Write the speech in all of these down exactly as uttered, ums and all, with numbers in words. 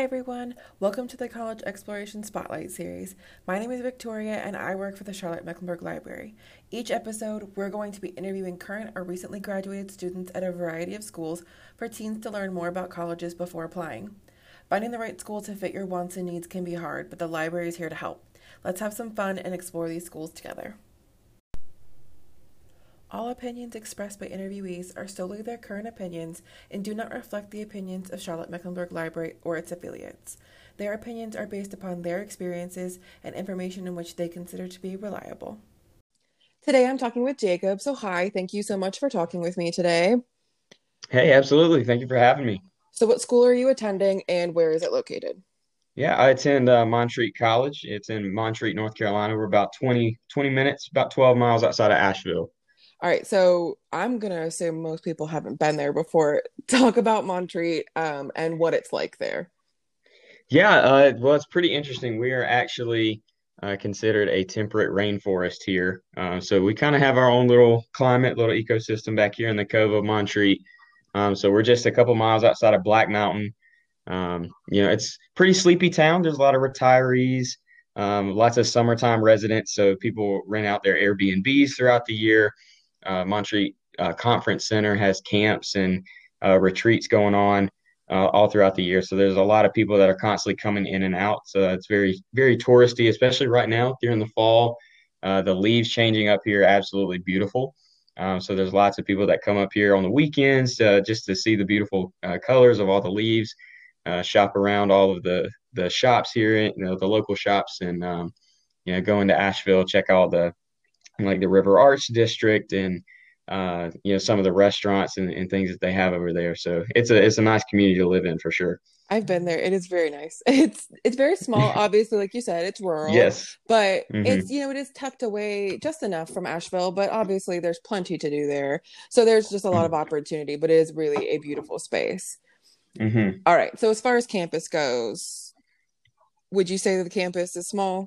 Hi everyone, welcome to the College Exploration Spotlight Series. My name is Victoria and I work for the Charlotte Mecklenburg Library. Each episode, we're going to be interviewing current or recently graduated students at a variety of schools for teens to learn more about colleges before applying. Finding the right school to fit your wants and needs can be hard, but the library is here to help. Let's have some fun and explore these schools together. All opinions expressed by interviewees are solely their current opinions and do not reflect the opinions of Charlotte Mecklenburg Library or its affiliates. Their opinions are based upon their experiences and information in which they consider to be reliable. Today I'm talking with Jacob. So hi, thank you so much for talking with me today. Hey, absolutely. Thank you for having me. So what school are you attending and where is it located? Yeah, I attend uh, Montreat College. It's in Montreat, North Carolina. We're about twenty twenty minutes, about twelve miles outside of Asheville. All right, so I'm gonna assume most people haven't been there before. Talk about Montreat um, and what it's like there. Yeah, uh, well, it's pretty interesting. We are actually uh, considered a temperate rainforest here. Uh, so we kind of have our own little climate, little ecosystem back here in the Cove of Montreat. Um, so we're just a couple miles outside of Black Mountain. Um, you know, it's pretty sleepy town. There's a lot of retirees, um, lots of summertime residents. So people rent out their Airbnbs throughout the year. Uh, Montreat uh, Conference Center has camps and uh, retreats going on uh, all throughout the year. So there's a lot of people that are constantly coming in and out. So it's very, very touristy, especially right now during the fall. Uh, the leaves changing up here, absolutely beautiful. Um, so there's lots of people that come up here on the weekends uh, just to see the beautiful uh, colors of all the leaves, uh, shop around all of the the shops here, you know, the local shops, and um, you know, go into Asheville, check out the like the River Arts District and uh, you know, some of the restaurants and, and things that they have over there. So it's a it's a nice community to live in for sure. I've been there. It is very nice. It's it's very small, obviously, like you said, it's rural, Yes. but Hmm. it's, you know, it is tucked away just enough from Asheville, but obviously there's plenty to do there. So there's just a lot of opportunity, but it is really a beautiful space. Hmm. All right. So as far as campus goes, would you say that the campus is small?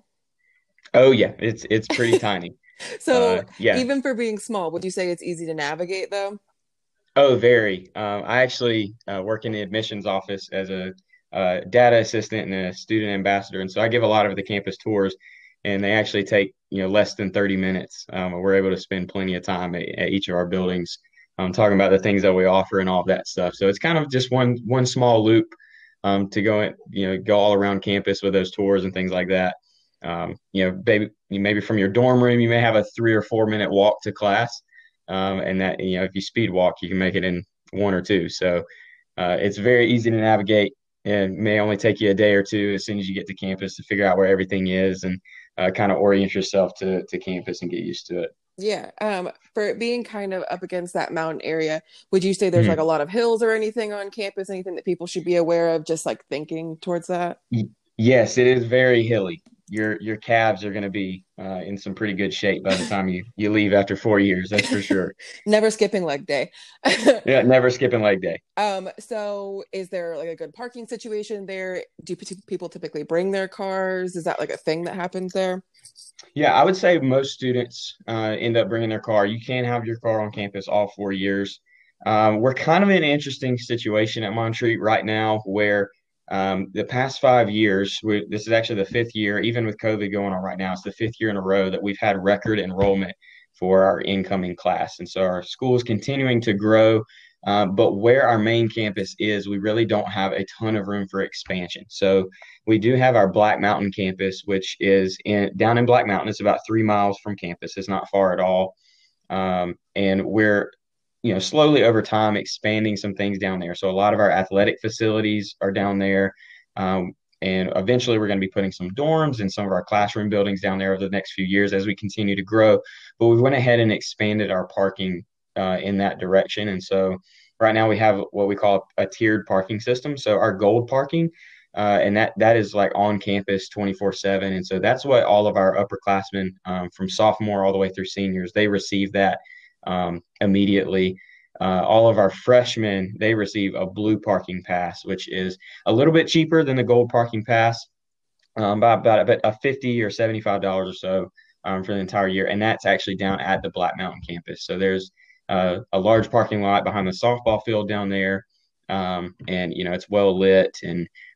Oh yeah, it's it's pretty tiny. Uh, So yeah. even for being small, would you say it's easy to navigate though? Oh, very. Um, I actually uh, work in the admissions office as a uh, data assistant and a student ambassador, and so I give a lot of the campus tours, and they actually take you know less than thirty minutes. Um, we're able to spend plenty of time at, at each of our buildings, um, talking about the things that we offer and all of that stuff. So it's kind of just one one small loop um, to go in, you know, go all around campus with those tours and things like that. Um, you know, maybe maybe from your dorm room, you may have a three or four minute walk to class, um, and that, you know, if you speed walk, you can make it in one or two. So uh, it's very easy to navigate and may only take you a day or two as soon as you get to campus to figure out where everything is and uh, kind of orient yourself to, to campus and get used to it. Yeah. Um, for it being kind of up against that mountain area, would you say there's like a Mhm. lot of hills or anything on campus, anything that people should be aware of, just like thinking towards that? Y- Yes, it is very hilly. Your your calves are going to be uh, in some pretty good shape by the time you you leave after four years. That's for sure. Never skipping leg day. Yeah, never skipping leg day. Um, so is there like a good parking situation there? Do p- people typically bring their cars? Is that like a thing that happens there? Yeah, I would say most students uh, end up bringing their car. You can have your car on campus all four years. Um, we're kind of in an interesting situation at Montreat right now where um, the past five years, we, this is actually the fifth year, even with COVID going on right now, it's the fifth year in a row that we've had record enrollment for our incoming class. And so our school is continuing to grow. Uh, but where our main campus is, we really don't have a ton of room for expansion. So we do have our Black Mountain campus, which is in down in Black Mountain. It's about three miles from campus. It's not far at all. Um, and we're, you know, slowly over time expanding some things down there. So a lot of our athletic facilities are down there. Um, and eventually we're going to be putting some dorms and some of our classroom buildings down there over the next few years as we continue to grow. But we went ahead and expanded our parking uh, in that direction. And so right now we have what we call a tiered parking system. So our gold parking, uh, and that that is like on campus twenty-four seven. And so that's what all of our upperclassmen, um, from sophomore all the way through seniors, they receive that um, immediately. Uh, all of our freshmen, they receive a blue parking pass, which is a little bit cheaper than the gold parking pass, um, by about, about a fifty or seventy-five dollars or so um, for the entire year. And that's actually down at the Black Mountain campus. So there's uh, a large parking lot behind the softball field down there. Um, and, you know, it's well lit and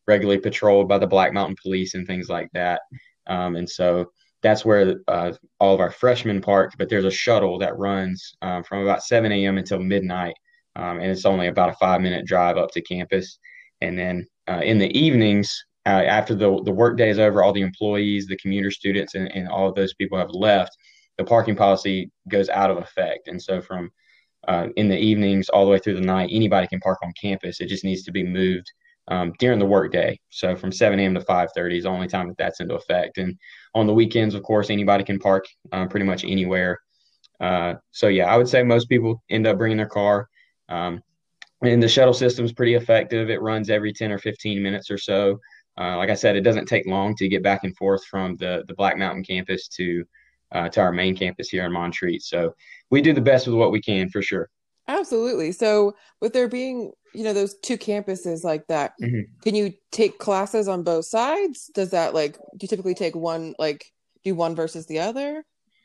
regularly patrolled by the Black Mountain Police and things like that. Um, and so that's where uh, all of our freshmen park. But there's a shuttle that runs um, from about seven a m until midnight, um, and it's only about a five minute drive up to campus. And then uh, in the evenings, uh, after the the work day is over, all the employees, the commuter students, and, and all of those people have left. The parking policy goes out of effect, and so from uh, in the evenings all the way through the night, anybody can park on campus. It just needs to be moved um, during the workday. So from seven a m to five thirty is the only time that that's into effect. And on the weekends, of course, anybody can park um, pretty much anywhere. Uh, so yeah, I would say most people end up bringing their car. Um, and the shuttle system is pretty effective. It runs every ten or fifteen minutes or so. Uh, like I said, it doesn't take long to get back and forth from the the Black Mountain campus to uh, to our main campus here in Montreat. So we do the best with what we can for sure. Absolutely. So, with there being, you know, those two campuses like that, Mhm. can you take classes on both sides? Does that like, do you typically take one, like, do one versus the other?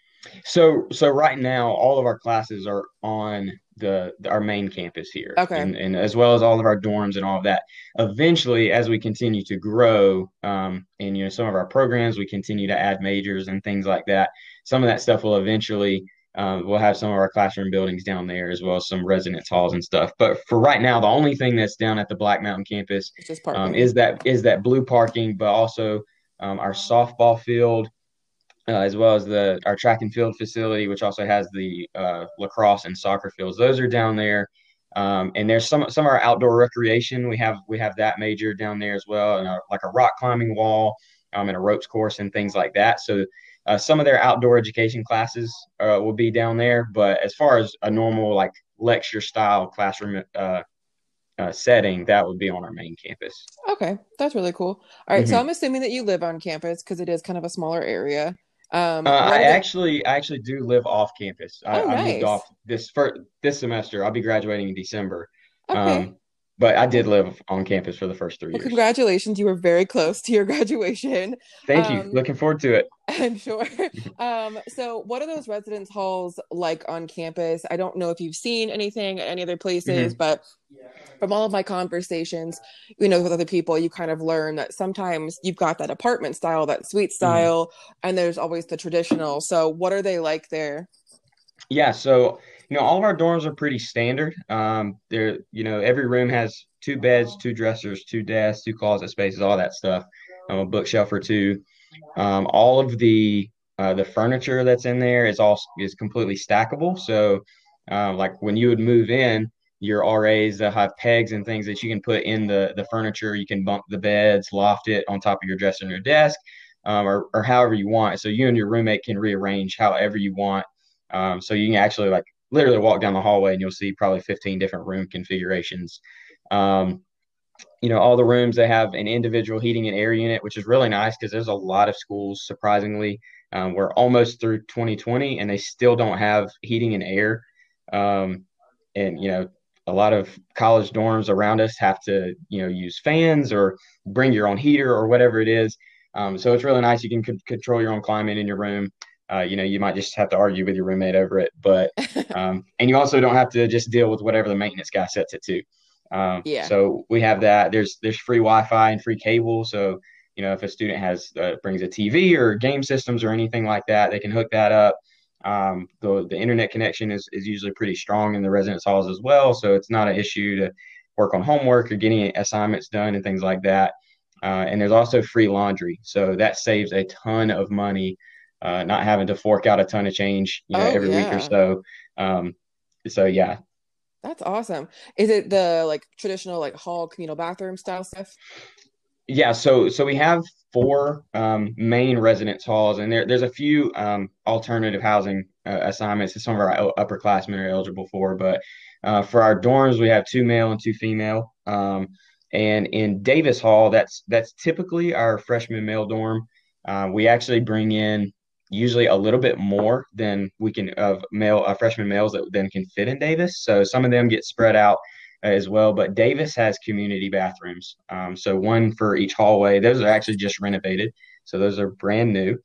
So, so right now, all of our classes are on the, the our main campus here, Okay. and and as well as all of our dorms and all of that. Eventually, as we continue to grow, um, and you know, some of our programs, we continue to add majors and things like that. Some of that stuff will eventually. Um, we'll have some of our classroom buildings down there as well as some residence halls and stuff. But for right now, the only thing that's down at the Black Mountain campus It's just um, parking. is that is that blue parking, but also um, our softball field uh, as well as the our track and field facility, which also has the uh, lacrosse and soccer fields. Those are down there, um, and there's some some of our outdoor recreation. We have we have that major down there as well, and a, like a rock climbing wall, um, and a ropes course and things like that. So. Uh, some of their outdoor education classes uh, will be down there, but as far as a normal like lecture style classroom uh, uh, setting, that would be on our main campus. Okay, that's really cool. All right, so Mhm. I'm assuming that you live on campus because it is kind of a smaller area. Um, Uh, what I are the, actually I actually do live off campus. I, oh, I moved off nice. this first this semester. I'll be graduating in December. Okay. Um, but I did Well, live on campus for the first three well, years. congratulations. You were very close to your graduation. Thank you. Um, Looking forward to it. I'm sure. Um, so what are those residence halls like on campus? I don't know if you've seen anything at any other places, Mhm. but from all of my conversations, you know, with other people, you kind of learn that sometimes you've got that apartment style, that suite Mhm. style, and there's always the traditional. So what are they like there? Yeah, so you know, all of our dorms are pretty standard. Um, they're you know, every room has two beds, two dressers, two desks, two closet spaces, all that stuff. Um, a bookshelf or two. Um, all of the uh, the furniture that's in there is all is completely stackable. So, uh, like when you would move in, your R As that have pegs and things that you can put in the the furniture. You can bunk the beds, loft it on top of your dresser and your desk, um, or or however you want. So you and your roommate can rearrange however you want. Um, so you can actually like literally walk down the hallway and you'll see probably fifteen different room configurations. Um, you know, all the rooms they have an individual heating and air unit, which is really nice because there's a lot of schools, surprisingly, um, we're almost through twenty twenty and they still don't have heating and air. Um, and, you know, a lot of college dorms around us have to, you know, use fans or bring your own heater or whatever it is. Um, so it's really nice. You can c- control your own climate in your room. Uh, you know, you might just have to argue with your roommate over it, but, um, and you also don't have to just deal with whatever the maintenance guy sets it to. Um, Yeah. so we have that. There's there's free Wi-Fi and free cable. So you know if a student has uh, brings a T V or game systems or anything like that, they can hook that up. Um, the the internet connection is is usually pretty strong in the residence halls as well. So it's not an issue to work on homework or getting assignments done and things like that. Uh, and there's also free laundry, so that saves a ton of money. Uh, not having to fork out a ton of change, you know, Oh, every week or yeah. so. Um, so yeah, That's awesome. Is it the like traditional like hall communal bathroom style stuff? Yeah, so so we have four um, main residence halls, and there there's a few um, alternative housing uh, assignments that some of our u- upperclassmen are eligible for. But uh, for our dorms, we have two male and two female. Um, and in Davis Hall, that's that's typically our freshman male dorm. Uh, we actually bring in usually a little bit more than we can of male uh, freshman males that then can fit in Davis. So some of them get spread out as well. But Davis has community bathrooms. Um, so one for each hallway. Those are actually just renovated. So those are brand new.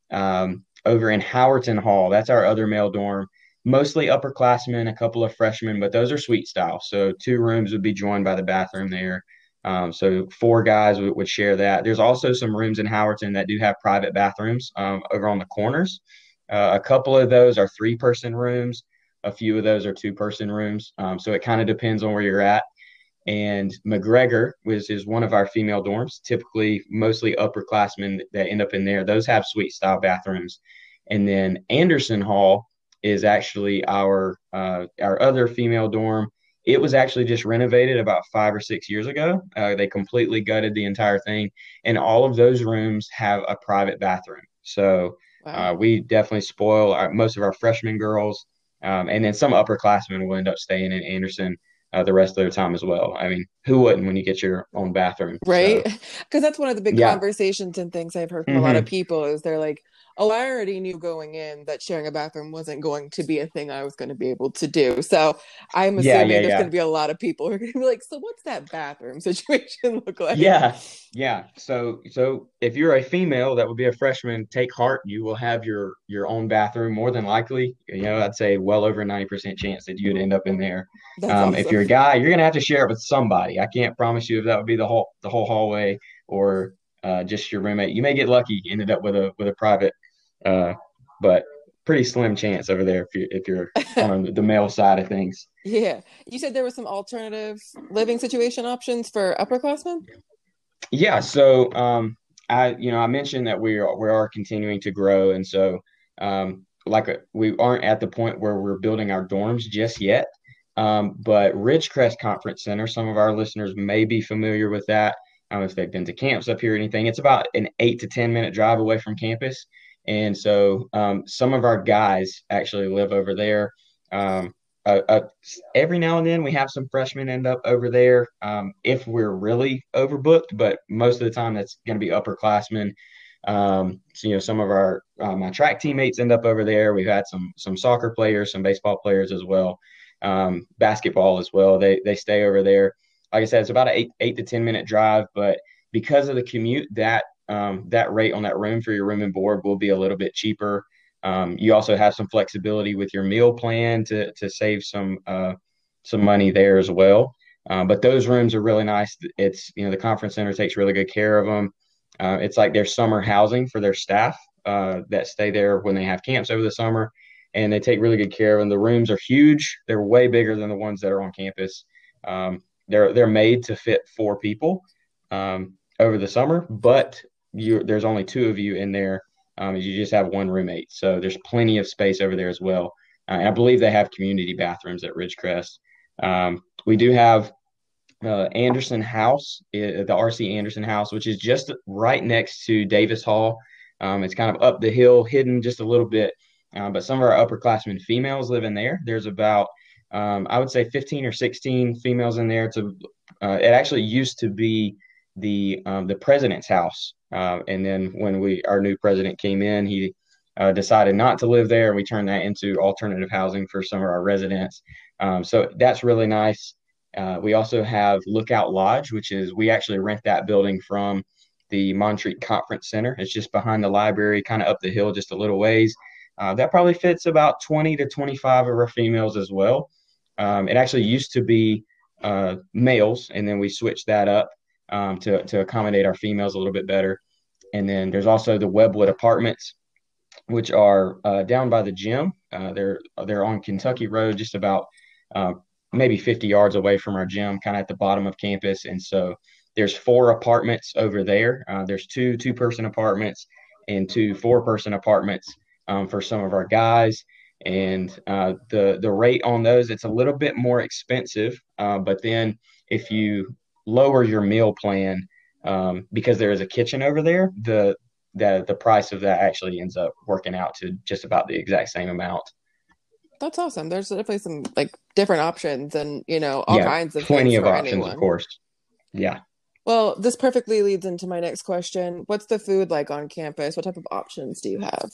Um, over in Howerton Hall, that's our other male dorm. Mostly upperclassmen, a couple of freshmen, but those are suite style. So two rooms would be joined by the bathroom there. Um, so four guys would, would share that. There's also some rooms in Howerton that do have private bathrooms um, over on the corners. Uh, a couple of those are three person rooms. A few of those are two person rooms. Um, so it kind of depends on where you're at. And McGregor, which is one of our female dorms, typically mostly upperclassmen that end up in there. Those have suite style bathrooms. And then Anderson Hall is actually our uh, our other female dorm. It was actually just renovated about five or six years ago. Uh, they completely gutted the entire thing, and all of those rooms have a private bathroom. So Wow. uh, we definitely spoil our, most of our freshman girls, um, and then some upperclassmen will end up staying in Anderson uh, the rest of their time as well. I mean, who wouldn't when you get your own bathroom? Right? So Because that's one of the big yeah. conversations and things I've heard from a lot of Hmm. people is they're like, oh, I already knew going in that sharing a bathroom wasn't going to be a thing I was going to be able to do. So I'm Yeah, yeah, assuming there's going yeah. to be a lot of people who are going to be like, so what's that bathroom situation look like? Yeah, yeah. So, so if you're a female that would be a freshman, take heart. You will have your your own bathroom more than likely. You know, I'd say well over ninety percent chance that you'd end up in there. That's Um, if you're awesome. a guy, you're gonna have to share it with somebody. I can't promise you if that would be the whole the whole hallway or uh, just your roommate. You may get lucky, ended up with a with a private, uh, but pretty slim chance over there if you if you're on the male side of things. Yeah. You said there were some alternative living situation options for upperclassmen? Yeah, so um, I you know I mentioned that we are we are continuing to grow, and so um, like uh, we aren't at the point where we're building our dorms just yet. Um, but Ridgecrest Conference Center, some of our listeners may be familiar with that. I don't know if they've been to camps up here or anything. It's about an eight to ten minute drive away from campus, and so um, some of our guys actually live over there. Um, uh, uh, every now and then we have some freshmen end up over there um, if we're really overbooked, but most of the time that's going to be upperclassmen. Um, so, you know, some of our uh, my track teammates end up over there. We've had some some soccer players, some baseball players as well, um, basketball as well. They they stay over there. Like I said, it's about an eight eight to ten minute drive, but because of the commute, that um, that rate on that room for your room and board will be a little bit cheaper. Um, you also have some flexibility with your meal plan to to save some uh, some money there as well. Uh, but those rooms are really nice. It's you know the conference center takes really good care of them. Uh, it's like their summer housing for their staff uh, that stay there when they have camps over the summer, and they take really good care of them. The rooms are huge; they're way bigger than the ones that are on campus. Um, they're they're made to fit four people um, over the summer, but you there's only two of you in there um, you just have one roommate. So there's plenty of space over there as well. Uh, and I believe they have community bathrooms at Ridgecrest. Um, we do have uh, Anderson House, uh, the R C Anderson House, which is just right next to Davis Hall. Um, it's kind of up the hill, hidden just a little bit. Uh, but some of our upperclassmen females live in there. There's about, um, I would say, fifteen or sixteen females in there. To uh, it actually used to be the um, the president's house, uh, and then when we our new president came in, he uh, decided not to live there. We turned that into alternative housing for some of our residents. Um, so that's really nice. Uh, we also have Lookout Lodge, which is we actually rent that building from the Montreat Conference Center. It's just behind the library, kind of up the hill just a little ways. Uh, that probably fits about twenty to twenty-five of our females as well. Um, it actually used to be uh, males, and then we switched that up um, to, to accommodate our females a little bit better. And then there's also the Webwood Apartments, which are uh, down by the gym. Uh, they're they're on Kentucky Road, just about uh, maybe fifty yards away from our gym, kind of at the bottom of campus. And so there's four apartments over there. Uh, there's two two person apartments and two four person apartments um, for some of our guys. And uh, the the rate on those, it's a little bit more expensive. Uh, but then if you lower your meal plan, um, because there is a kitchen over there, the the the price of that actually ends up working out to just about the exact same amount. That's awesome. There's definitely some like different options and, you know, all Yeah, kinds of plenty things of for options, of anyone. course. Yeah. Well, this perfectly leads into my next question. What's the food like on campus? What type of options do you have?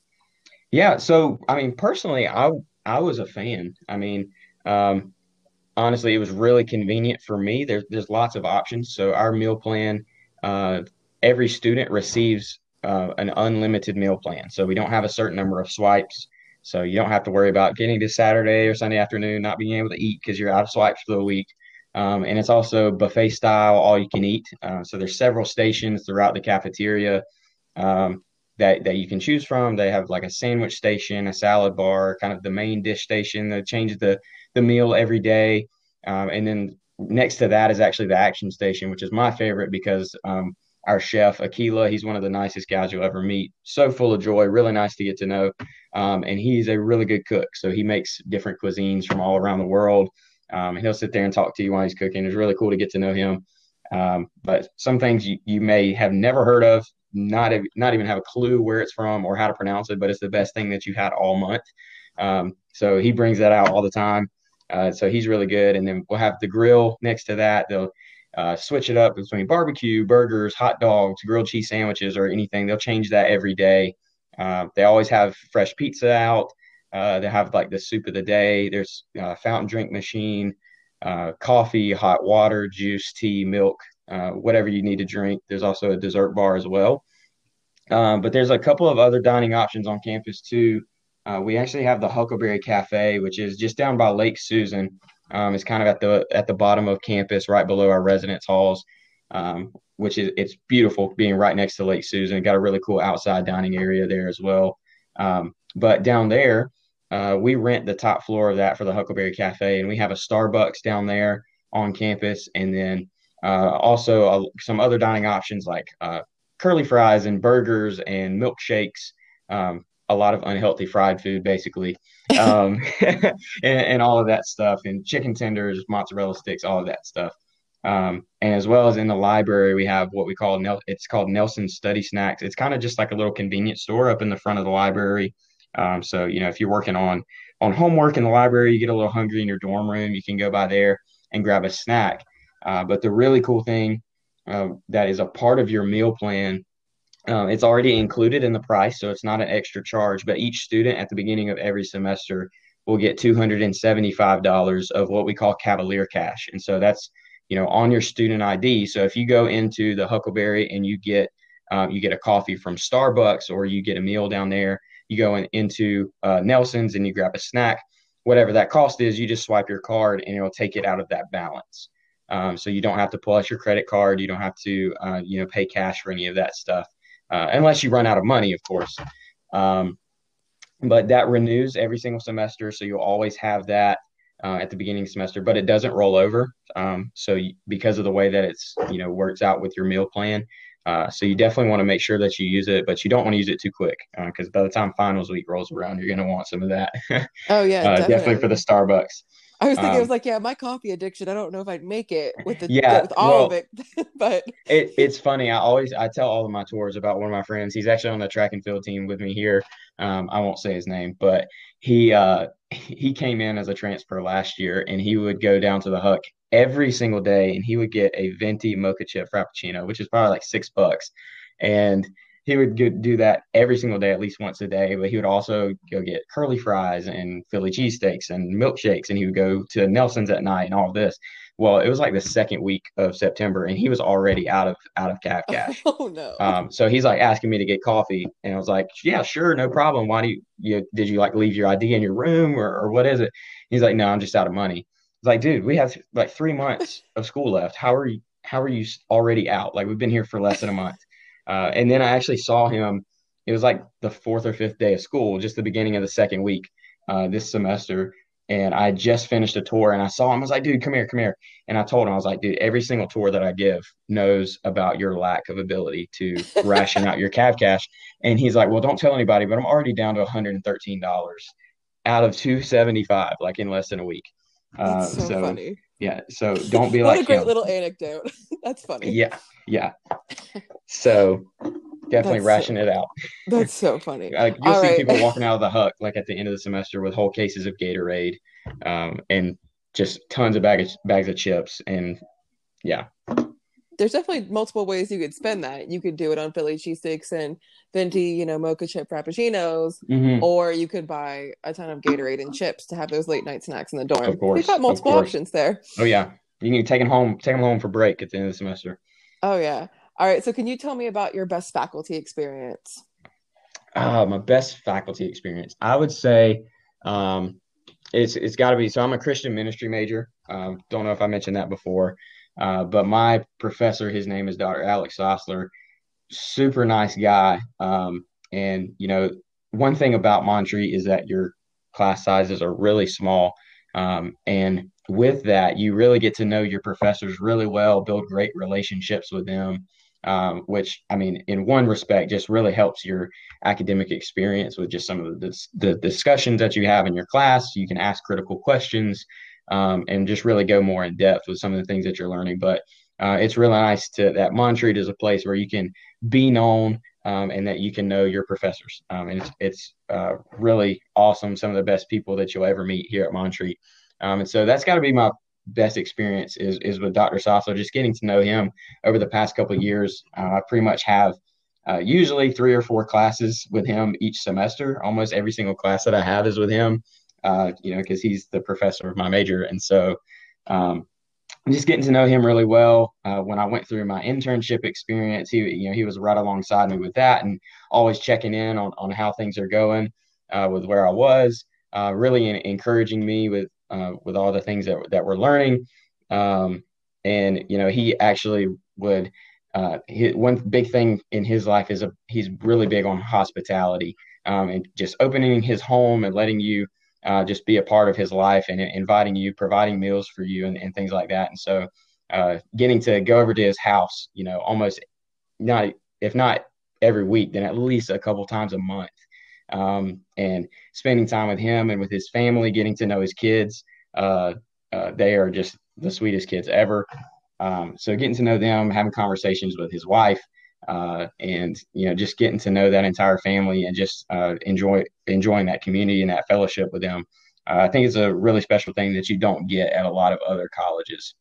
Yeah. So, I mean, personally, I I was a fan. I mean, um, honestly, it was really convenient for me. There's there's lots of options. So our meal plan, uh, every student receives uh, an unlimited meal plan. So we don't have a certain number of swipes. So you don't have to worry about getting to Saturday or Sunday afternoon not being able to eat because you're out of swipes for the week. Um, and it's also buffet style, all you can eat. Uh, so there's several stations throughout the cafeteria um, that that you can choose from. They have like a sandwich station, a salad bar, kind of the main dish station that changes the the meal every day. Um, and then next to that is actually the action station, which is my favorite because um, our chef Akila, he's one of the nicest guys you'll ever meet. So full of joy, really nice to get to know. Um, and he's a really good cook. So he makes different cuisines from all around the world. Um, and he'll sit there and talk to you while he's cooking. It's really cool to get to know him. Um, but some things you, you may have never heard of, not a, not even have a clue where it's from or how to pronounce it, but it's the best thing that you've had all month. Um, so he brings that out all the time. Uh, so he's really good. And then we'll have the grill next to that. They'll uh, switch it up between barbecue, burgers, hot dogs, grilled cheese sandwiches, or anything. They'll change that every day. Uh, they always have fresh pizza out. Uh, they have like the soup of the day. There's a fountain drink machine, uh, coffee, hot water, juice, tea, milk, uh, whatever you need to drink. There's also a dessert bar as well. Um, but there's a couple of other dining options on campus too. Uh, we actually have the Huckleberry Cafe, which is just down by Lake Susan. Um, it's kind of at the at the bottom of campus, right below our residence halls, um, which is it's beautiful being right next to Lake Susan. Got a really cool outside dining area there as well. Um, but down there, uh, we rent the top floor of that for the Huckleberry Cafe, and we have a Starbucks down there on campus, and then uh, also uh, some other dining options like uh, curly fries and burgers and milkshakes, um, a lot of unhealthy fried food, basically, um, and, and all of that stuff, and chicken tenders, mozzarella sticks, all of that stuff. Um, and as well as in the library, we have what we call Nel- it's called Nelson's Study Snacks. It's kind of just like a little convenience store up in the front of the library. Um, so you know, if you're working on on homework in the library, you get a little hungry in your dorm room, you can go by there and grab a snack. Uh, but the really cool thing uh, that is a part of your meal plan. Um, it's already included in the price, so it's not an extra charge. But each student at the beginning of every semester will get two hundred seventy-five dollars of what we call Cavalier Cash. And so that's, you know, on your student I D. So if you go into the Huckleberry and you get um, you get a coffee from Starbucks or you get a meal down there, you go in, into uh, Nelson's and you grab a snack, whatever that cost is, you just swipe your card and it'll take it out of that balance. Um, so you don't have to pull out your credit card. You don't have to, uh, you know, pay cash for any of that stuff, uh, unless you run out of money, of course. Um, but that renews every single semester, so you'll always have that uh, at the beginning semester. But it doesn't roll over. Um, so you, because of the way that it's, you know, works out with your meal plan, uh, so you definitely want to make sure that you use it, but you don't want to use it too quick because uh, by the time finals week rolls around, you're going to want some of that. Oh yeah, uh, definitely for the definitely. Starbucks. I was thinking, I was Um, like, yeah, my coffee addiction. I don't know if I'd make it with the yeah, with all of well, it, but It, it's funny. I always I tell all of my tours about one of my friends. He's actually on the track and field team with me here. Um, I won't say his name, but he uh, he came in as a transfer last year, and he would go down to the Huck every single day, and he would get a venti mocha chip frappuccino, which is probably like six bucks, and he would go, do that every single day, at least once a day. But he would also go get curly fries and Philly cheesesteaks and milkshakes, and he would go to Nelson's at night and all this. Well, it was like the second week of September, and he was already out of out of Cav Cash. oh no. Um, so he's like asking me to get coffee, and I was like, "Yeah, sure, no problem. Why do you, you did you like leave your I D in your room, or, or what is it?" He's like, "No, I'm just out of money." It's like, dude, we have like three months of school left. How are you? How are you already out? Like we've been here for less than a month. Uh, and then I actually saw him. It was like the fourth or fifth day of school, just the beginning of the second week uh, this semester. And I just finished a tour and I saw him. I was like, dude, come here, come here. And I told him, I was like, dude, every single tour that I give knows about your lack of ability to ration out your Cav Cash. And he's like, well, don't tell anybody, but I'm already down to one hundred thirteen dollars out of two hundred seventy-five, like in less than a week. That's Uh, so so, funny. yeah. So don't be What a like great him. little anecdote. That's funny. Yeah. Yeah. So definitely That's so ration it out. that's so funny. Uh, you'll All see right. people walking out of the Huck like at the end of the semester with whole cases of Gatorade, um, and just tons of bags bags of chips. And yeah, There's definitely multiple ways you could spend that. You could do it on Philly cheesesteaks and venti, you know, mocha chip frappuccinos, hmm or you could buy a ton of Gatorade and chips to have those late night snacks in the of dorm. You've course, got of multiple course. options there. Oh yeah, you can take them home, take them home for break at the end of the semester. Oh yeah. All right. So can you tell me about your best faculty experience? Uh, my best faculty experience, I would say, um, it's it's got to be. So I'm a Christian ministry major. Um, don't know if I mentioned that before, uh, but my professor, his name is Doctor Alex Sosler. Super nice guy. Um, and you know, one thing about Montreat is that your class sizes are really small. Um, and with that, you really get to know your professors really well, build great relationships with them, um, which I mean, in one respect, just really helps your academic experience with just some of the, the discussions that you have in your class. You can ask critical questions, um, and just really go more in depth with some of the things that you're learning. But uh, it's really nice to that Montreat is a place where you can be known, um, and that you can know your professors. Um, and it's it's uh, really awesome. Some of the best people that you'll ever meet here at Montreat. Um, and so that's got to be my best experience is is with Doctor Sasso. Just getting to know him over the past couple of years. Uh, I pretty much have uh, usually three or four classes with him each semester. Almost every single class that I have is with him. Uh, you know, because he's the professor of my major, and so. Um, just getting to know him really well. Uh, when I went through my internship experience, he you know he was right alongside me with that, and always checking in on on how things are going uh, with where I was. Uh, really in, encouraging me with uh, with all the things that that we're learning. Um, and you know he actually would. Uh, he, one big thing in his life is a he's really big on hospitality, um, and just opening his home and letting you uh, just be a part of his life and inviting you, providing meals for you, and, and things like that. And so, uh, getting to go over to his house, you know, almost not, if not every week, then at least a couple times a month, um, and spending time with him and with his family, getting to know his kids. Uh, uh, they are just the sweetest kids ever. Um, so getting to know them, having conversations with his wife, uh, and you know, just getting to know that entire family and just uh, enjoy enjoying that community and that fellowship with them. Uh, I think it's a really special thing that you don't get at a lot of other colleges.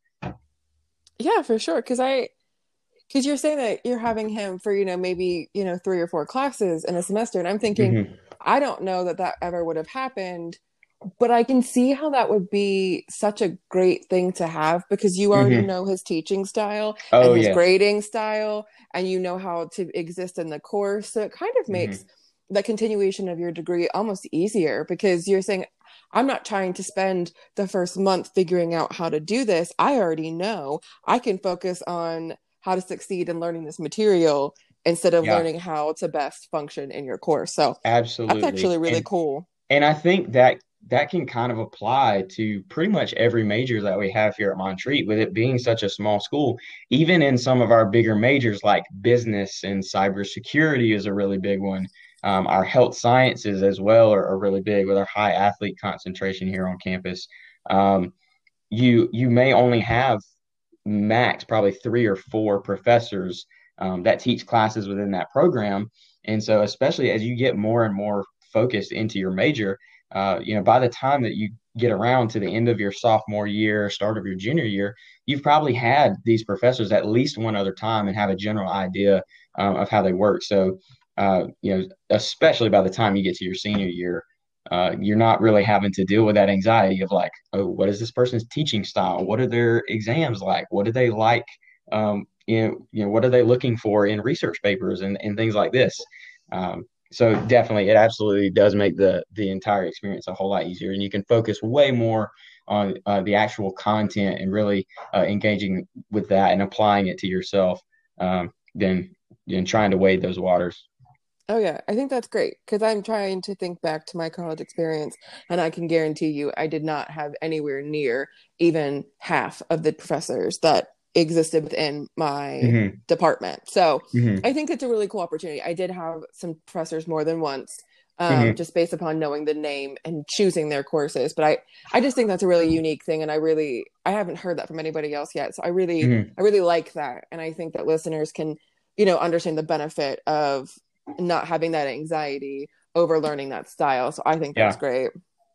Yeah, for sure. Because I, because you're saying that you're having him for, you know, maybe, you know, three or four classes in a semester. And I'm thinking, Hmm. I don't know that that ever would have happened, but I can see how that would be such a great thing to have because you already Hmm. know his teaching style and Oh his yes. grading style, and you know how to exist in the course. So it kind of makes Hmm. the continuation of your degree almost easier because you're saying, I'm not trying to spend the first month figuring out how to do this. I already know. I can focus on how to succeed in learning this material instead of Yeah, learning how to best function in your course. So that's absolutely. actually really And cool. And I think that that can kind of apply to pretty much every major that we have here at Montreat, with it being such a small school. Even in some of our bigger majors like business and cybersecurity is a really big one. Um, our health sciences as well are, are really big with our high athlete concentration here on campus. Um, you you may only have max probably three or four professors um, that teach classes within that program. And so, especially as you get more and more focused into your major, uh, you know, by the time that you get around to the end of your sophomore year, start of your junior year, you've probably had these professors at least one other time and have a general idea um, of how they work. So, uh, you know, especially by the time you get to your senior year, uh, you're not really having to deal with that anxiety of like, oh, what is this person's teaching style? What are their exams like? What do they like? Um, you know, you know, what are they looking for in research papers and, and things like this? Um, so definitely, it absolutely does make the the entire experience a whole lot easier, and you can focus way more on uh, the actual content and really uh, engaging with that and applying it to yourself, um, than than trying to wade those waters. Oh yeah, I think that's great because I'm trying to think back to my college experience, and I can guarantee you I did not have anywhere near even half of the professors that existed within my Hmm. department. So Hmm. I think it's a really cool opportunity. I did have some professors more than once, um, Hmm. just based upon knowing the name and choosing their courses. But I, I just think that's a really unique thing, and I really I haven't heard that from anybody else yet. So I really Hmm. I really like that, and I think that listeners can, you know, understand the benefit of not having that anxiety over learning that style. So I think that's Yeah. great.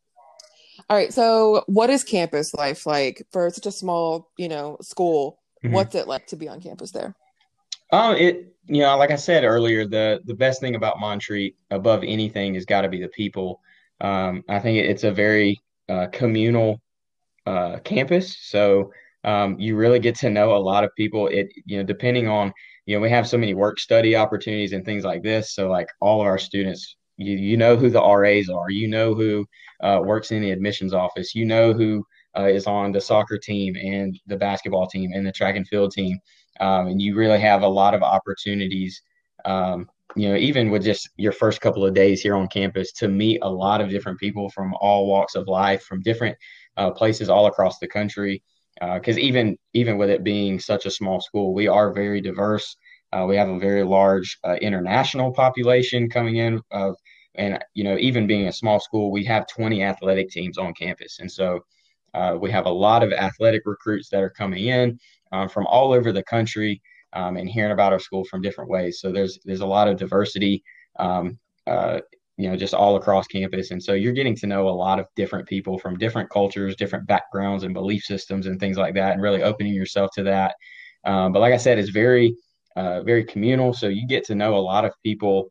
All right. So what is campus life like for such a small, you know, school? Hmm. What's it like to be on campus there? Um, it you know, like I said earlier, the the best thing about Montreat above anything has got to be the people. Um, I think it's a very uh, communal uh, campus, so um, you really get to know a lot of people. It you know, depending on you know, we have so many work study opportunities and things like this. So like all of our students, you you know who the R As are, you know who uh, works in the admissions office. You know who uh, is on the soccer team and the basketball team and the track and field team. Um, and you really have a lot of opportunities, um, you know, even with just your first couple of days here on campus to meet a lot of different people from all walks of life, from different uh, places all across the country. Because uh, even even with it being such a small school, we are very diverse. Uh, we have a very large uh, international population coming in. Uh, and, you know, even being a small school, we have twenty athletic teams on campus. And so uh, we have a lot of athletic recruits that are coming in um, from all over the country um, and hearing about our school from different ways. So there's there's a lot of diversity, um, uh, you know, just all across campus. And so you're getting to know a lot of different people from different cultures, different backgrounds and belief systems and things like that, and really opening yourself to that. Um, but like I said, it's very, uh, very communal. So you get to know a lot of people,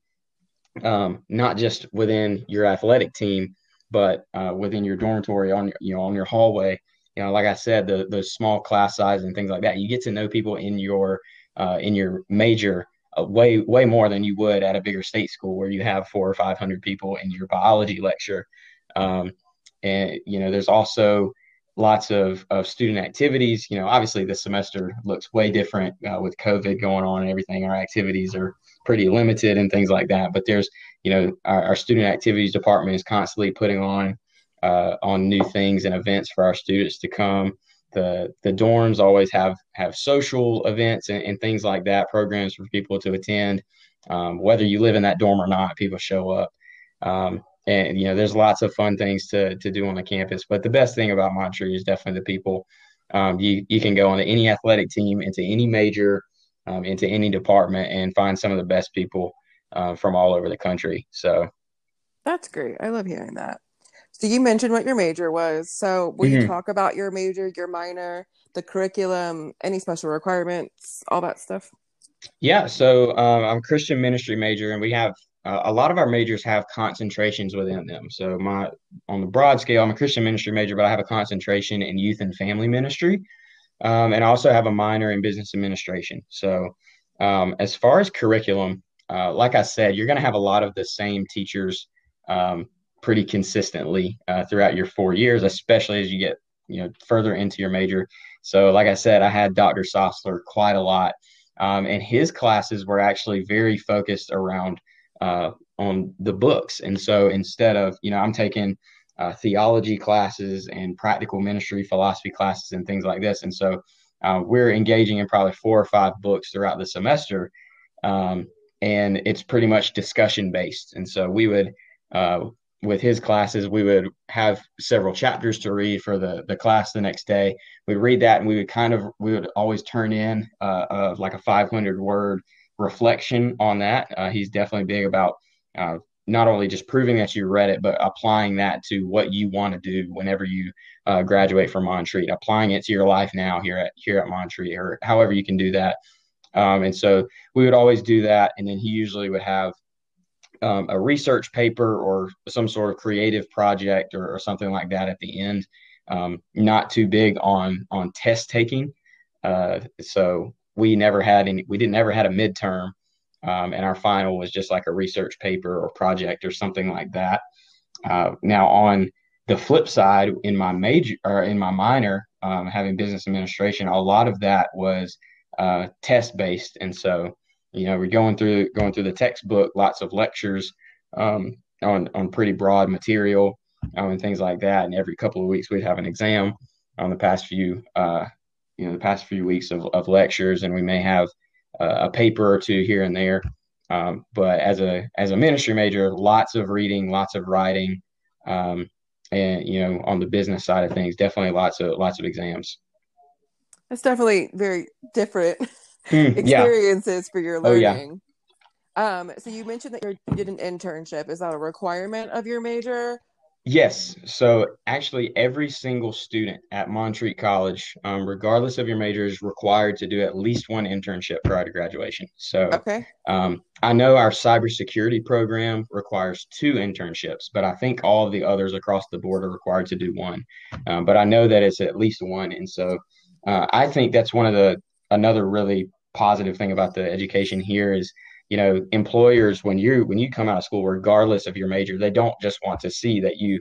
um, not just within your athletic team, but uh, within your dormitory, on you know on your hallway. You know, like I said, the those small class size and things like that. You get to know people in your uh, in your major uh, way way more than you would at a bigger state school where you have four or five hundred people in your biology lecture. Um, and you know, there's also lots of of student activities. You know, obviously the semester looks way different uh, with COVID going on and everything. Our activities are pretty limited and things like that. But there's, you know, our, our student activities department is constantly putting on uh, on new things and events for our students to come. The the dorms always have have social events and, and things like that, programs for people to attend. Um, whether you live in that dorm or not, people show up. Um, and you know, there's lots of fun things to to do on the campus. But the best thing about Montreat is definitely the people. Um, you you can go on to any athletic team, into any major, um, into any department, and find some of the best people uh, from all over the country. So That's great. I love hearing that. So you mentioned what your major was. So will you mhm. talk about your major, your minor, the curriculum, any special requirements, all that stuff? Yeah, so um, I'm a Christian ministry major, and we have uh, a lot of our majors have concentrations within them. So my on the broad scale, I'm a Christian ministry major, but I have a concentration in youth and family ministry, um, and I also have a minor in business administration. So um, as far as curriculum, uh, like I said, you're going to have a lot of the same teachers um, pretty consistently uh, throughout your four years, especially as you get you know further into your major. So like I said, I had Doctor Sossler quite a lot. Um, and his classes were actually very focused around uh, on the books. And so instead of, you know, I'm taking uh, theology classes and practical ministry philosophy classes and things like this. And so uh, we're engaging in probably four or five books throughout the semester. Um, and it's pretty much discussion based. And so we would, uh, with his classes, we would have several chapters to read for the, the class the next day. We'd read that and we would kind of, we would always turn in uh, uh, like a five hundred word reflection on that. Uh, he's definitely big about uh, not only just proving that you read it, but applying that to what you want to do whenever you uh, graduate from Montreat, applying it to your life now here at, here at Montreat, or however you can do that. Um, and so we would always do that. And then he usually would have um, a research paper or some sort of creative project or, or something like that at the end. Um, not too big on on test taking. Uh, so we never had any. We didn't ever had a midterm, um, and our final was just like a research paper or project or something like that. Uh, now on the flip side, in my major or in my minor, um, having business administration, a lot of that was uh, test based, and so you know we're going through going through the textbook, lots of lectures um, on on pretty broad material um, and things like that. And every couple of weeks we'd have an exam on the past few uh, you know the past few weeks of, of lectures, and we may have uh, a paper or two here and there. Um, but as a as a ministry major, lots of reading, lots of writing, um, and you know on the business side of things, definitely lots of lots of exams. It's definitely very different Mm, yeah. experiences for your Oh yeah. learning. Um, so you mentioned that you're, you did an internship. Is that a requirement of your major? Yes. So actually, every single student at Montreat College, um, regardless of your major, is required to do at least one internship prior to graduation. So Okay. um, I know our cybersecurity program requires two internships, but I think all of the others across the board are required to do one. Um, but I know that it's at least one, and so uh, I think that's one of the another really positive thing about the education here is you know, employers when you when you come out of school, regardless of your major, they don't just want to see that you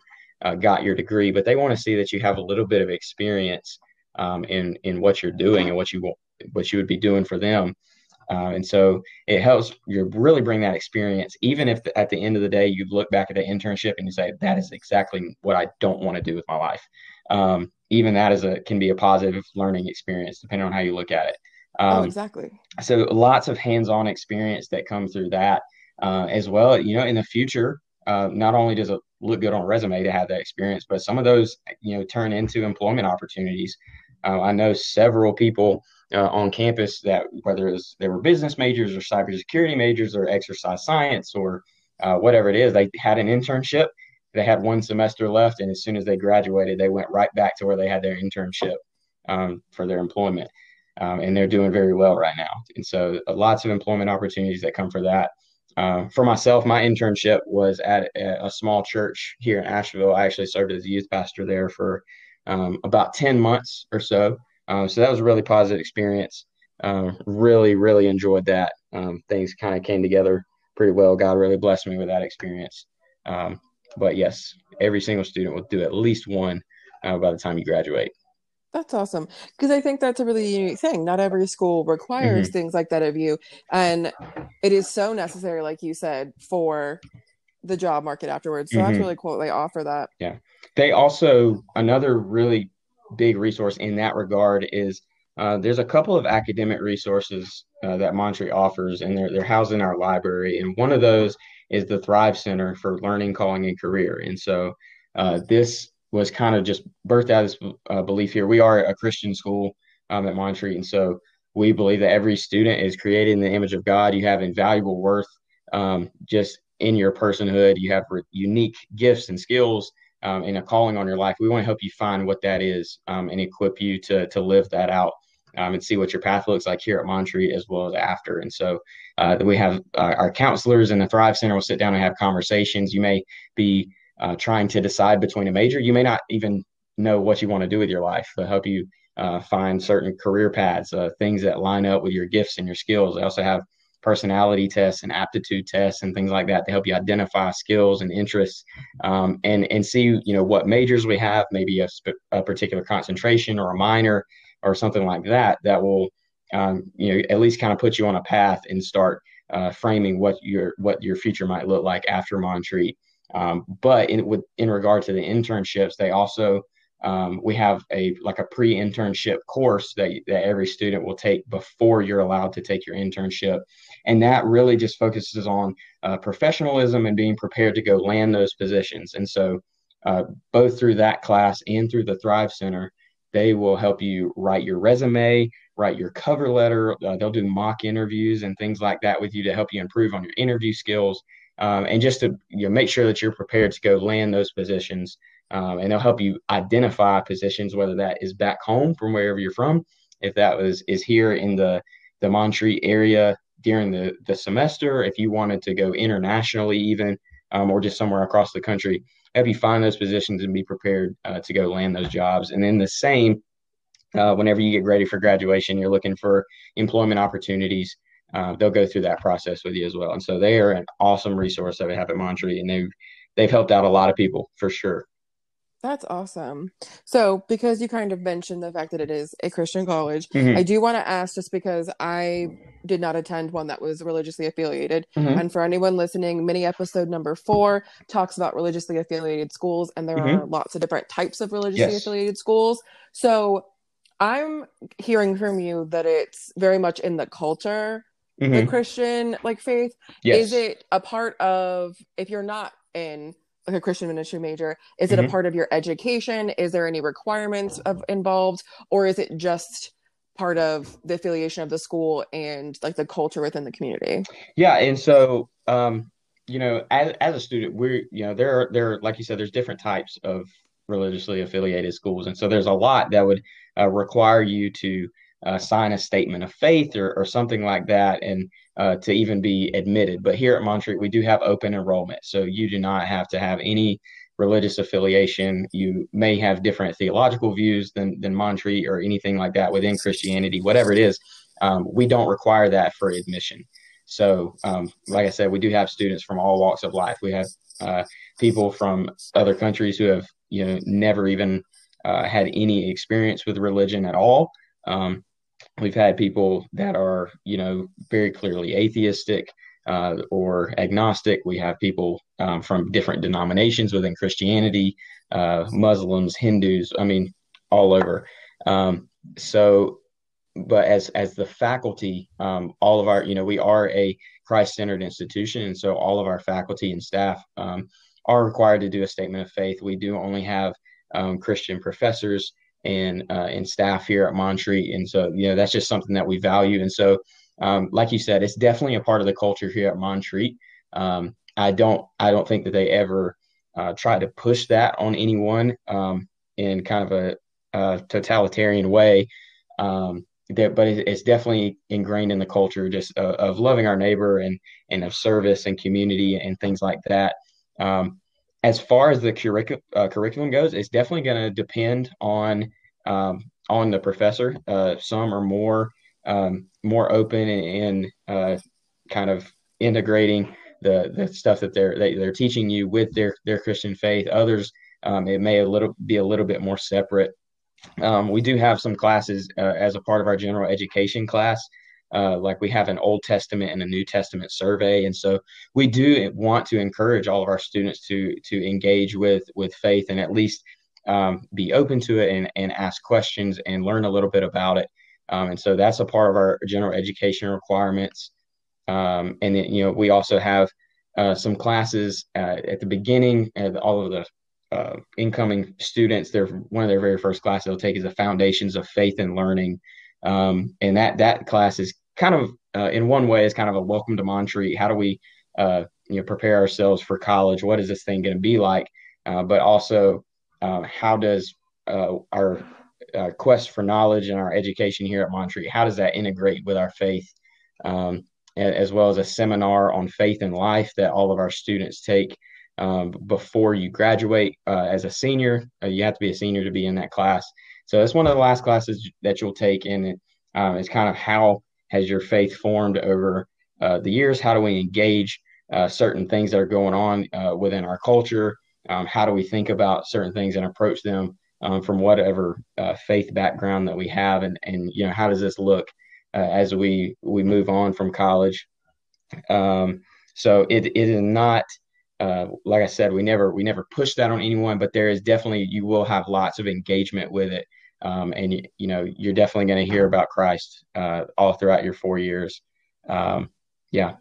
uh, got your degree, but they want to see that you have a little bit of experience um, in in what you're doing and what you want, what you would be doing for them. Uh, and so it helps you really bring that experience, even if the, at the end of the day you look back at the internship and you say that is exactly what I don't want to do with my life. Um, even that is a can be a positive learning experience depending on how you look at it. Oh, Um, exactly. so lots of hands-on experience that come through that uh, as well. You know, in the future, uh, not only does it look good on a resume to have that experience, but some of those, you know, turn into employment opportunities. Uh, I know several people uh, on campus that whether it's they were business majors or cybersecurity majors or exercise science or uh, whatever it is, they had an internship. They had one semester left, and as soon as they graduated, they went right back to where they had their internship um, for their employment. Um, and they're doing very well right now. And so uh, lots of employment opportunities that come for that. Um, for myself, my internship was at a, a small church here in Asheville. I actually served as a youth pastor there for um, about ten months or so. Um, so that was a really positive experience. Um, really, really enjoyed that. Um, things kind of came together pretty well. God really blessed me with that experience. Um, but yes, every single student will do at least one uh, by the time you graduate. That's awesome. Because I think that's a really unique thing. Not every school requires Mm-hmm. things like that of you. And it is so necessary, like you said, for the job market afterwards. So that's Mm-hmm. really cool. They offer that. Yeah. They also, another really big resource in that regard is uh, there's a couple of academic resources uh, that Montreat offers, and they're, they're housed in our library. And one of those is the Thrive Center for Learning, Calling, and Career. And so uh, this was kind of just birthed out of this uh, belief here. We are a Christian school um, at Montreat. And so we believe that every student is created in the image of God. You have invaluable worth um, just in your personhood. You have re- unique gifts and skills um, and a calling on your life. We want to help you find what that is um, and equip you to to live that out um, and see what your path looks like here at Montreat as well as after. And so uh, we have uh, our counselors in the Thrive Center will sit down and have conversations. You may be uh, trying to decide between a major. You may not even know what you want to do with your life. They'll help you uh, find certain career paths, uh, things that line up with your gifts and your skills. They also have personality tests and aptitude tests and things like that to help you identify skills and interests um, and and see you know what majors we have, maybe a, sp- a particular concentration or a minor or something like that that will um, you know at least kind of put you on a path and start uh, framing what your what your future might look like after Montreat. Um, but in with in regard to the internships, they also um, we have a like a pre-internship course that, that every student will take before you're allowed to take your internship. And that really just focuses on uh, professionalism and being prepared to go land those positions. And so uh, both through that class and through the Thrive Center, they will help you write your resume, write your cover letter. Uh, they'll do mock interviews and things like that with you to help you improve on your interview skills um, and just to you know, make sure that you're prepared to go land those positions. Um, and they'll help you identify positions, whether that is back home from wherever you're from, if that was is here in the the Montreat area during the the semester, if you wanted to go internationally, even um, or just somewhere across the country, help you find those positions and be prepared uh, to go land those jobs. And then the same, uh, whenever you get ready for graduation, you're looking for employment opportunities. Uh, they'll go through that process with you as well. And so they are an awesome resource that we have at Montreat, and they've they've helped out a lot of people for sure. That's awesome. So, because you kind of mentioned the fact that it is a Christian college, I Mm-hmm. do want to ask just because I did not attend one that was religiously affiliated. Mm-hmm. And for anyone listening, mini episode number four talks about religiously affiliated schools, and there Mm-hmm. are lots of different types of religiously Yes. affiliated schools. So, I'm hearing from you that it's very much in the culture, the Mm-hmm. Christian like faith. Is Yes. it a part of, if you're not in like a Christian ministry major, is it a Mm-hmm. part of your education? Is there any requirements of involved, or is it just part of the affiliation of the school and like the culture within the community? Yeah, and so um, you know, as as a student, we're you know there are there are, like you said, there's different types of religiously affiliated schools, and so there's a lot that would uh, require you to uh, sign a statement of faith or or something like that, and uh, to even be admitted. But here at Montreat, we do have open enrollment, so you do not have to have any religious affiliation. You may have different theological views than than Montreat or anything like that within Christianity, whatever it is. Um, we don't require that for admission. So, um, like I said, we do have students from all walks of life. We have uh, people from other countries who have, you know, never even uh, had any experience with religion at all. Um, we've had people that are, you know, very clearly atheistic uh, or agnostic. We have people um, from different denominations within Christianity, uh, Muslims, Hindus, I mean, all over. Um, so, but as as the faculty, um, all of our, you know, we are a Christ-centered institution, and so all of our faculty and staff um, are required to do a statement of faith. We do only have um, Christian professors and uh, and staff here at Montreat, and so you know that's just something that we value. And so, um, like you said, it's definitely a part of the culture here at Montreat. Um, I don't I don't think that they ever uh, try to push that on anyone um, in kind of a, a totalitarian way. Um, that, but it, it's definitely ingrained in the culture just uh, of loving our neighbor and and of service and community and things like that. Um, as far as the curricu- uh, curriculum goes, it's definitely going to depend on um, on the professor. Uh, some are more um, more open and, and uh, kind of integrating the the stuff that they're they, they're teaching you with their their Christian faith. Others, um, it may a little be a little bit more separate. Um, we do have some classes uh, as a part of our general education class. Uh, like we have an Old Testament and a New Testament survey, and so we do want to encourage all of our students to to engage with with faith and at least um, be open to it and and ask questions and learn a little bit about it. Um, and so that's a part of our general education requirements. Um, and then, you know, we also have uh, some classes uh, at the beginning. Uh, all of the uh, incoming students, their one of their very first classes they'll take is the Foundations of Faith and Learning, um, and that that class is kind of uh, in one way is kind of a welcome to Montreat. How do we uh, you know prepare ourselves for college? What is this thing going to be like? Uh, but also, uh, how does uh, our uh, quest for knowledge and our education here at Montreat, how does that integrate with our faith? Um, as well as a seminar on faith and life that all of our students take um, before you graduate uh, as a senior. Uh, you have to be a senior to be in that class. So it's one of the last classes that you'll take, and it um, is kind of how has your faith formed over uh, the years? How do we engage uh, certain things that are going on uh, within our culture? Um, how do we think about certain things and approach them um, from whatever uh, faith background that we have, and and you know how does this look uh, as we we move on from college? Um, so it it is not uh, like I said, we never we never push that on anyone, but there is definitely you will have lots of engagement with it, um, and you, you know you're definitely going to hear about Christ uh, all throughout your four years. Um, yeah.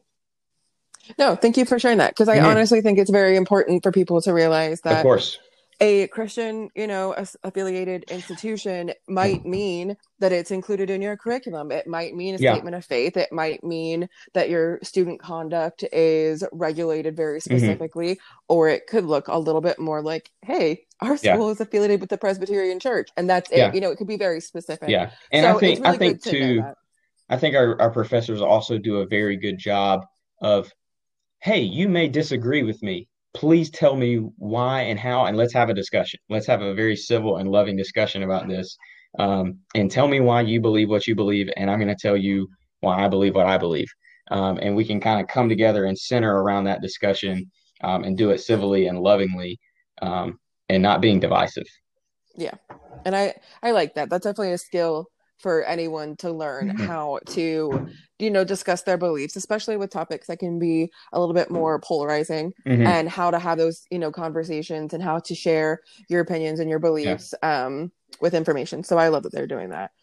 No, thank you for sharing that, because I Mhm. honestly think it's very important for people to realize Of that course. a Christian, you know, as- affiliated institution might mean that it's included in your curriculum. It might mean a Yeah. statement of faith. It might mean that your student conduct is regulated very Hmm. specifically, or it could look a little bit more like, hey, our Yeah. school is affiliated with the Presbyterian Church, and that's it. Yeah. You know, it could be very specific. Yeah. And I So it's think I really good think to know too, that. I think our, our professors also do a very good job of, hey, you may disagree with me. Please tell me why and how, and let's have a discussion. Let's have a very civil and loving discussion about this. Um, and tell me why you believe what you believe, and I'm going to tell you why I believe what I believe. Um, and we can kind of come together and center around that discussion um, and do it civilly and lovingly um, and not being divisive. Yeah. And I I like that. That's definitely a skill for anyone to learn Hmm. how to, you know, discuss their beliefs, especially with topics that can be a little bit more polarizing, Hmm. and how to have those, you know, conversations and how to share your opinions and your Yeah. beliefs um, with information. So I love that they're doing that.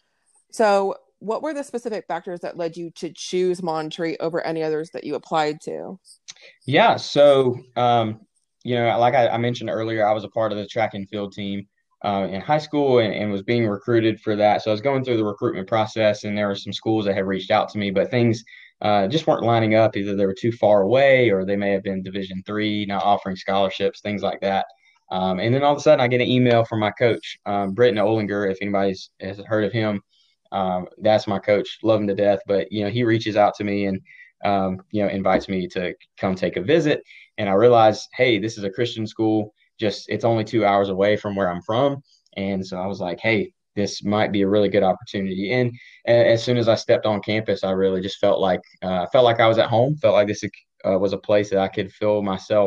So what were the specific factors that led you to choose Montreat over any others that you applied to? Yeah. So, um, you know, like I, I mentioned earlier, I was a part of the track and field team uh, in high school and, and was being recruited for that. So I was going through the recruitment process, and there were some schools that had reached out to me, but things uh, just weren't lining up. Either they were too far away, or they may have been Division three, not offering scholarships, things like that. Um, and then all of a sudden, I get an email from my coach, um, Britton Olinger. If anybody's has heard of him, um, that's my coach. Love him to death. But you know, he reaches out to me and um, you know, invites me to come take a visit. And I realized, hey, this is a Christian school. Just it's only two hours away from where I'm from. And so I was like, hey, this might be a really good opportunity. And as soon as I stepped on campus, I really just felt like uh, felt like I was at home. Felt like this uh, was a place that I could feel myself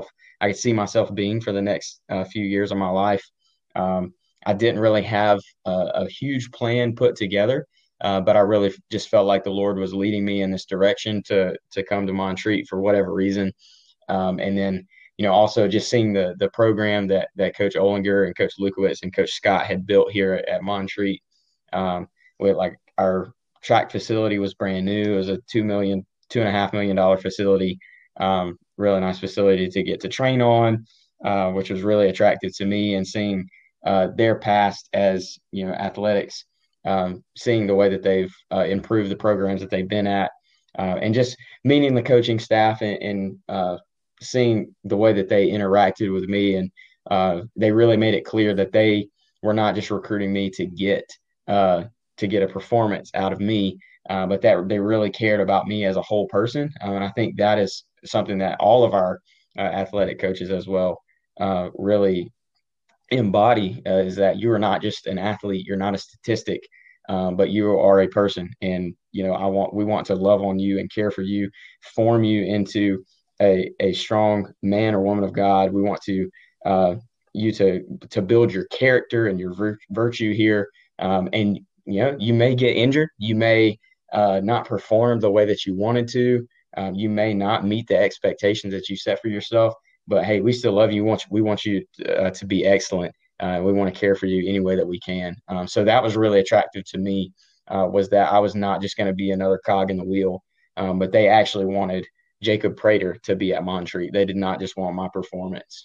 I see myself being for the next uh, few years of my life. Um, I didn't really have a, a huge plan put together, uh, but I really just felt like the Lord was leading me in this direction to to come to Montreat for whatever reason. Um, and then, you know, also just seeing the the program that that Coach Olinger and Coach Lukowitz and Coach Scott had built here at, at Montreat, um, with like our track facility was brand new. It was a two million, two and a half million dollar facility. Um, really nice facility to get to train on, uh, which was really attractive to me. And seeing uh, their past as you know athletics, um, seeing the way that they've uh, improved the programs that they've been at, uh, and just meeting the coaching staff and, and uh, seeing the way that they interacted with me, and uh, they really made it clear that they were not just recruiting me to get uh, to get a performance out of me, uh, but that they really cared about me as a whole person. Um, and I think that is something that all of our uh, athletic coaches as well uh, really embody, uh, is that you are not just an athlete, you're not a statistic, um, but you are a person. And you know, I want we want to love on you and care for you, form you into a a strong man or woman of God. We want to uh, you to to build your character and your vir- virtue here. Um, and you know, you may get injured, you may uh, not perform the way that you wanted to. Um, you may not meet the expectations that you set for yourself, but hey, we still love you. We want you, we want you uh, to be excellent. Uh, we want to care for you any way that we can. Um, so that was really attractive to me, uh, was that I was not just going to be another cog in the wheel, um, but they actually wanted Jacob Prater to be at Montreat. They did not just want my performance.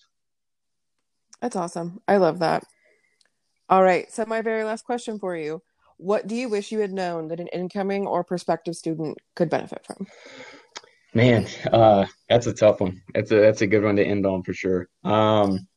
That's awesome. I love that. All right. So, my very last question for you. What do you wish you had known that an incoming or prospective student could benefit from? Man, uh, that's a tough one. That's a that's a good one to end on for sure. Um,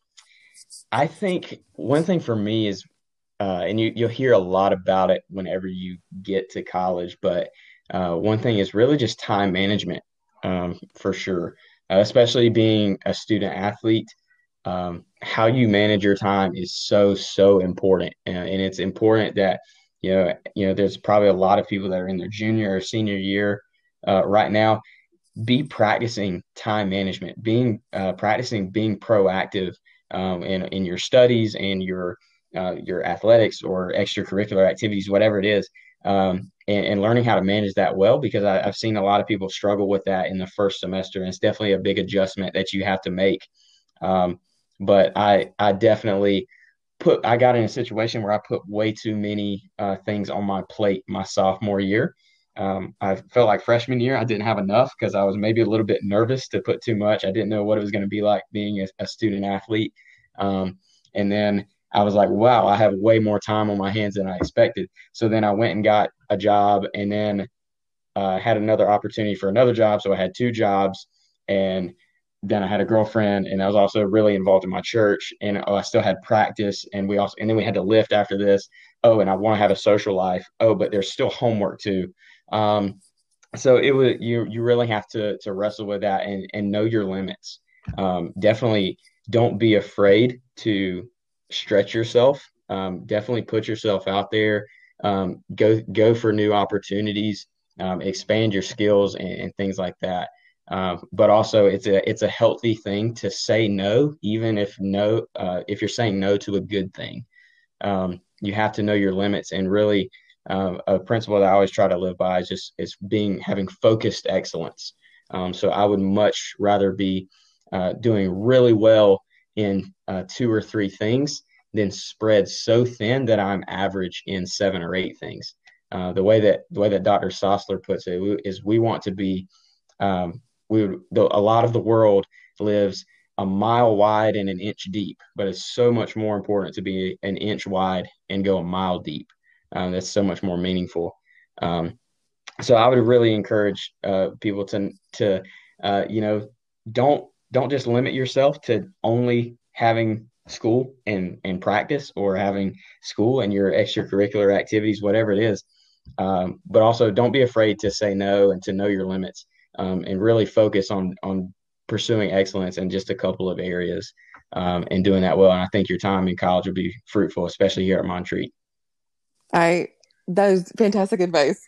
I think one thing for me is, uh, and you you'll hear a lot about it whenever you get to college, but uh, one thing is really just time management, um, for sure. Uh, especially being a student athlete, um, how you manage your time is so so important, and, and it's important that you know you know there's probably a lot of people that are in their junior or senior year uh, right now. Be practicing time management, being uh, practicing being proactive um, in in your studies and your uh, your athletics or extracurricular activities, whatever it is, um, and, and learning how to manage that well. Because I, I've seen a lot of people struggle with that in the first semester, and it's definitely a big adjustment that you have to make. Um, but I I definitely put I got in a situation where I put way too many uh, things on my plate my sophomore year. Um, I felt like freshman year I didn't have enough because I was maybe a little bit nervous to put too much. I didn't know what it was going to be like being a, a student athlete. Um, and then I was like, wow, I have way more time on my hands than I expected. So then I went and got a job, and then uh, had another opportunity for another job. So I had two jobs, and then I had a girlfriend, and I was also really involved in my church, and oh, I still had practice, and we also, and then we had to lift after this. Oh, and I want to have a social life. Oh, but there's still homework too. Um, so it was you. You really have to to wrestle with that and and know your limits. Um, definitely don't be afraid to stretch yourself. Um, definitely put yourself out there. Um, go go for new opportunities. Um, expand your skills and, and things like that. Um, but also, it's a it's a healthy thing to say no, even if no uh, if you're saying no to a good thing. Um, you have to know your limits, and really, um, a principle that I always try to live by is just is being having focused excellence. Um, so I would much rather be uh, doing really well in uh, two or three things than spread so thin that I'm average in seven or eight things. Uh, the way that the way that Doctor Sosler puts it is, we want to be um, we would, the, a lot of the world lives a mile wide and an inch deep, but it's so much more important to be an inch wide and go a mile deep. Um, that's so much more meaningful. Um, so I would really encourage uh, people to to uh, you know don't don't just limit yourself to only having school and and practice, or having school and your extracurricular activities, whatever it is. Um, but also don't be afraid to say no and to know your limits, um, and really focus on on pursuing excellence in just a couple of areas, um, and doing that well. And I think your time in college will be fruitful, especially here at Montreat. I That is fantastic advice.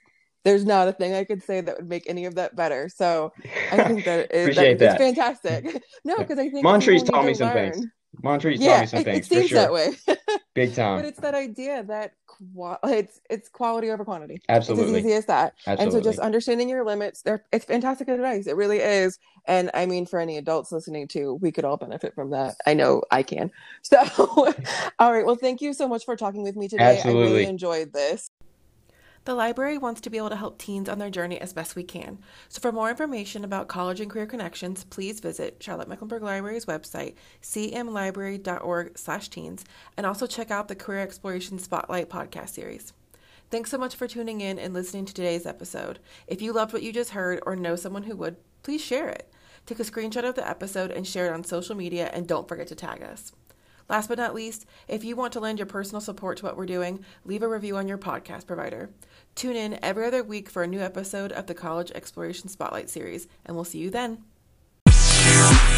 there's not a thing I could say that would make any of that better. So I think that, it, that Appreciate it's that. fantastic. No, because I think Montreat's people need taught me to some things. learn. Montreat's taught Yeah, me some it, it things for seems that sure. way. Big But time. it's that idea that qua- it's it's quality over quantity. It's as Absolutely. easy as that. And so just Absolutely. understanding your limits, there it's fantastic advice. It really is. And I mean, for any adults listening too, we could all benefit from that. I know I can. So, all right. Well, thank you so much for talking with me today. I really Absolutely. enjoyed this. The library wants to be able to help teens on their journey as best we can. So for more information about college and career connections, please visit Charlotte Mecklenburg Library's website, c m library dot org slash teens, and also check out the Career Exploration Spotlight podcast series. Thanks so much for tuning in and listening to today's episode. If you loved what you just heard or know someone who would, please share it. Take a screenshot of the episode and share it on social media, and don't forget to tag us. Last but not least, if you want to lend your personal support to what we're doing, leave a review on your podcast provider. Tune in every other week for a new episode of the College Exploration Spotlight series, and we'll see you then.